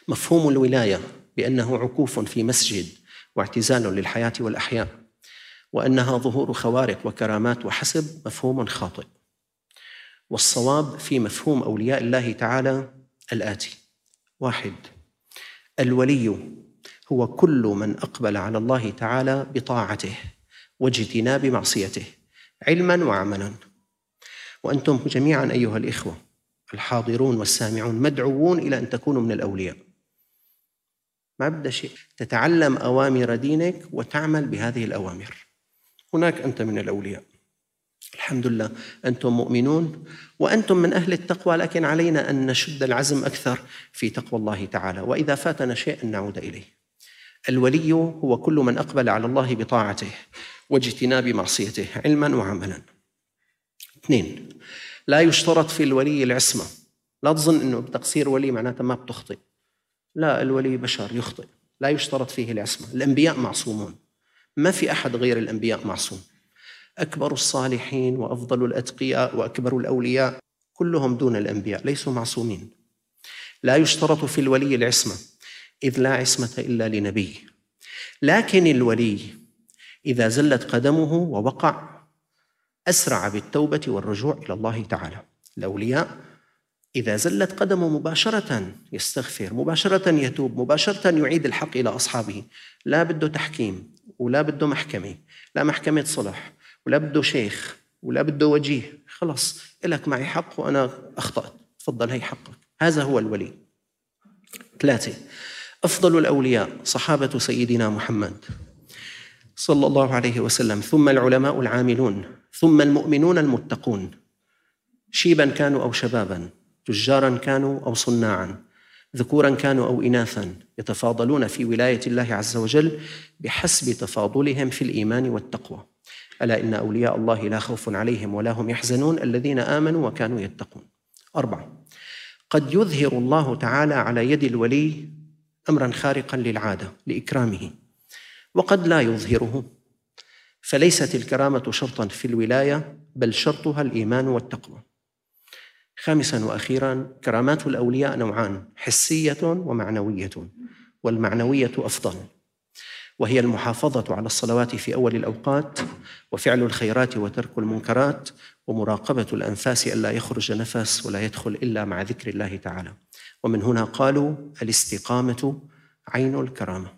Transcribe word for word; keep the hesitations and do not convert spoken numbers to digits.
مفهوم الولاية بأنه عكوف في مسجد واعتزال للحياة والأحياء، وأنها ظهور خوارق وكرامات وحسب، مفهوم خاطئ. والصواب في مفهوم أولياء الله تعالى الآتي: واحد، الولي هو كل من أقبل على الله تعالى بطاعته واجتناب معصيته علما وعملا. وأنتم جميعا أيها الإخوة الحاضرون والسامعون مدعوون إلى أن تكونوا من الأولياء. ما بدأ شيء، تتعلم أوامر دينك وتعمل بهذه الأوامر، هناك أنت من الأولياء. الحمد لله أنتم مؤمنون وأنتم من أهل التقوى، لكن علينا أن نشد العزم أكثر في تقوى الله تعالى، وإذا فاتنا شيء أن نعود إليه. الولي هو كل من أقبل على الله بطاعته واجتناب معصيته علما وعملا. اثنين، لا يشترط في الولي العصمة. لا تظن أنه بتقصير ولي معناته ما بتخطئ، لا، الولي بشر يخطئ، لا يشترط فيه العصمة. الأنبياء معصومون، ما في أحد غير الأنبياء معصوم. أكبر الصالحين وأفضل الأتقياء وأكبر الأولياء كلهم دون الأنبياء، ليسوا معصومين. لا يشترط في الولي العصمة، إذ لا عصمة إلا لنبي. لكن الولي إذا زلت قدمه ووقع أسرع بالتوبة والرجوع إلى الله تعالى. الأولياء إذا زلت قدمه مباشرة يستغفر، مباشرة يتوب، مباشرة يعيد الحق إلى أصحابه. لا بده تحكيم ولا بده محكمة، لا محكمة صلح ولا بده شيخ ولا بده وجيه. خلص إلك معي حق وأنا أخطأت، تفضل هي حقك. هذا هو الولي. ثلاثة، أفضل الأولياء صحابة سيدنا محمد صلى الله عليه وسلم، ثم العلماء العاملون، ثم المؤمنون المتقون، شيبا كانوا أو شبابا، تجارا كانوا أو صناعا، ذكورا كانوا أو إناثا، يتفاضلون في ولاية الله عز وجل بحسب تفاضلهم في الإيمان والتقوى. ألا إن أولياء الله لا خوف عليهم ولا هم يحزنون الذين آمنوا وكانوا يتقون. أربعة، قد يظهر الله تعالى على يد الولي أمرا خارقا للعادة لإكرامه، وقد لا يظهره، فليست الكرامة شرطا في الولاية، بل شرطها الإيمان والتقوى. خامسا وأخيرا، كرامات الأولياء نوعان: حسية ومعنوية، والمعنوية أفضل، وهي المحافظة على الصلوات في أول الأوقات، وفعل الخيرات وترك المنكرات، ومراقبة الأنفاس ألا يخرج نفس ولا يدخل إلا مع ذكر الله تعالى. ومن هنا قالوا الاستقامة عين الكرامة.